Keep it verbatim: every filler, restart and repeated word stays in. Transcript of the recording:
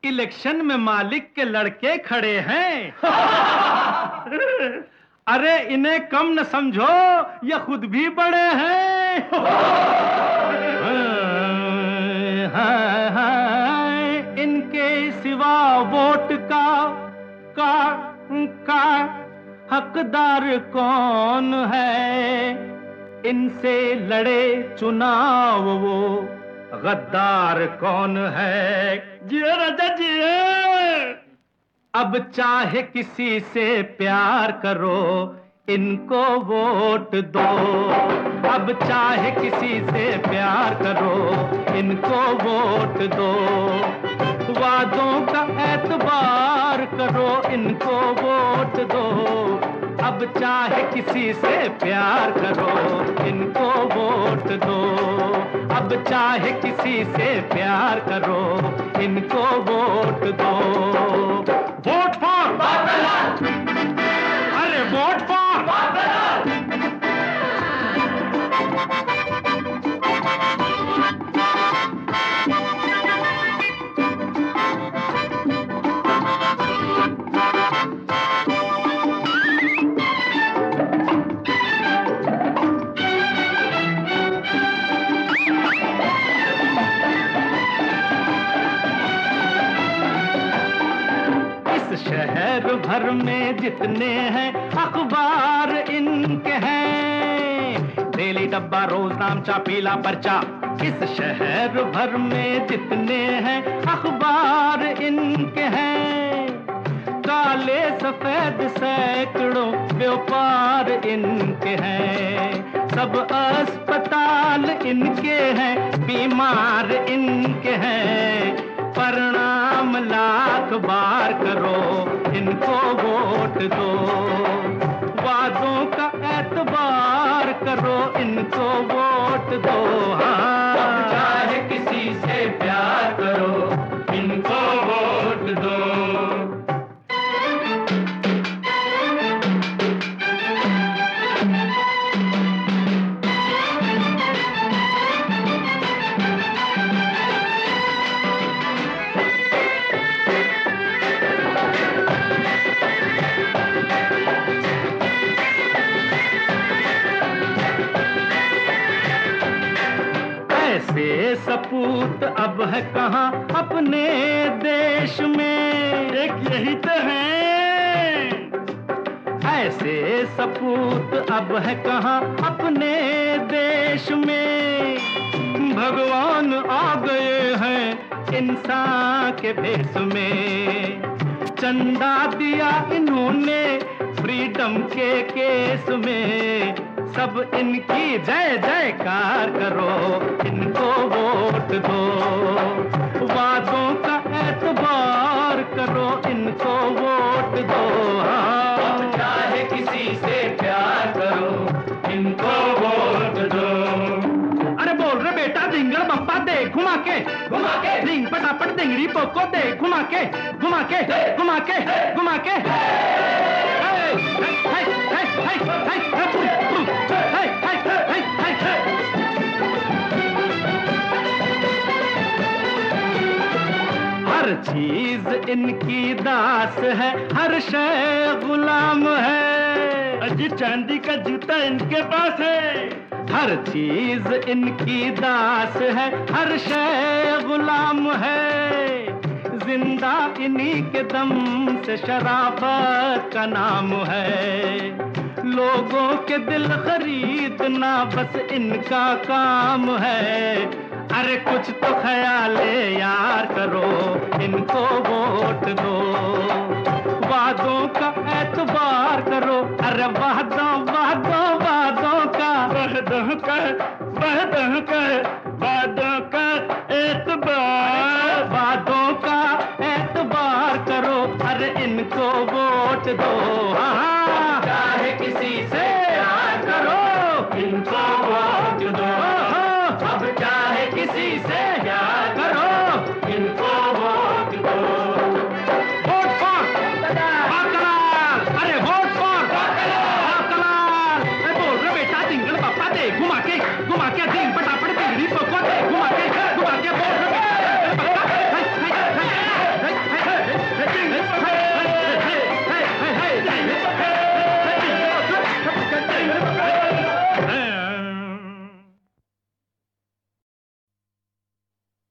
Election में मालिक के लड़के खड़े हैं। अरे इन्हें कम न समझो, ये खुद भी बड़े हैं। हाँ, हाँ, इनके सिवा वोट का का का हकदार कौन है? इनसे लड़े चुनाव वो गद्दार कौन है? जियो राजा जियो। अब चाहे किसी से प्यार करो, इनको वोट दो। अब चाहे किसी से प्यार करो, इनको वोट दो। वादों का एतबार करो, इनको वोट दो। अब चाहे किसी से प्यार करो, इनको वोट दो। अब चाहे किसी से प्यार करो, इनको वोट दो। वोट फॉर बादल, अरे वोट फॉर बादल। शहर भर में जितने हैं अखबार इनके हैं, डेली डब्बा, रोज नामचा, पीला पर्चा। इस शहर भर में जितने हैं अखबार इनके हैं, काले सफेद सैकड़ों व्यापार इनके हैं। सब अस्पताल इनके हैं, बीमार इनके हैं। परिणाम लाख बार करो, इनको वोट दो। वादों का एतबार करो, इनको वोट दो। हाँ, चाहे किसी से प्यार करो, इनको वोट दो। ऐसे सपूत अब है कहाँ अपने देश में, एक यही तो है। ऐसे सपूत अब है कहाँ अपने देश में। भगवान आ गए हैं इंसान के भेष में। चंदा दिया इन्होंने फ्रीडम के केस में। सब इनकी जय जयकार करो, इनको वोट दो। वादों का एतबार करो, इनको वोट दो। हाँ, चाहे किसी से प्यार करो, इनको वोट दो। अरे बोल रे बेटा, डिंगल बप्पा दे घुमा के, घुमा के डिंग पटापट डिंगरी पोको दे घुमा के, घुमा के, घुमा के, घुमा के। हर चीज इनकी दास है, हर शय गुलाम है। अजी चांदी का जूता इनके पास है। हर चीज इनकी दास है, हर शय गुलाम है। जिंदा इन्हीं के दम से शराफत का नाम है। लोगों के दिल खरीदना बस इनका काम है। अरे कुछ तो ख्याले यार करो, इनको वोट दो। वादों का एतबार करो, अरे वादों वादों वादों का वादों का वादों का वादों का एतबार। वादों का एतबार करो, अरे इनको वोट दो। हाँ, चाहे किसी से प्यार करो, इनको वोट दो। अब चाहे किसी से प्यार करो, इनको वोट दो। वोट फॉर बाकलाल, अरे वोट फॉर बाकलाल। बोल रहे बेटा, डिंगल बापा दे घुमा के, घुमा के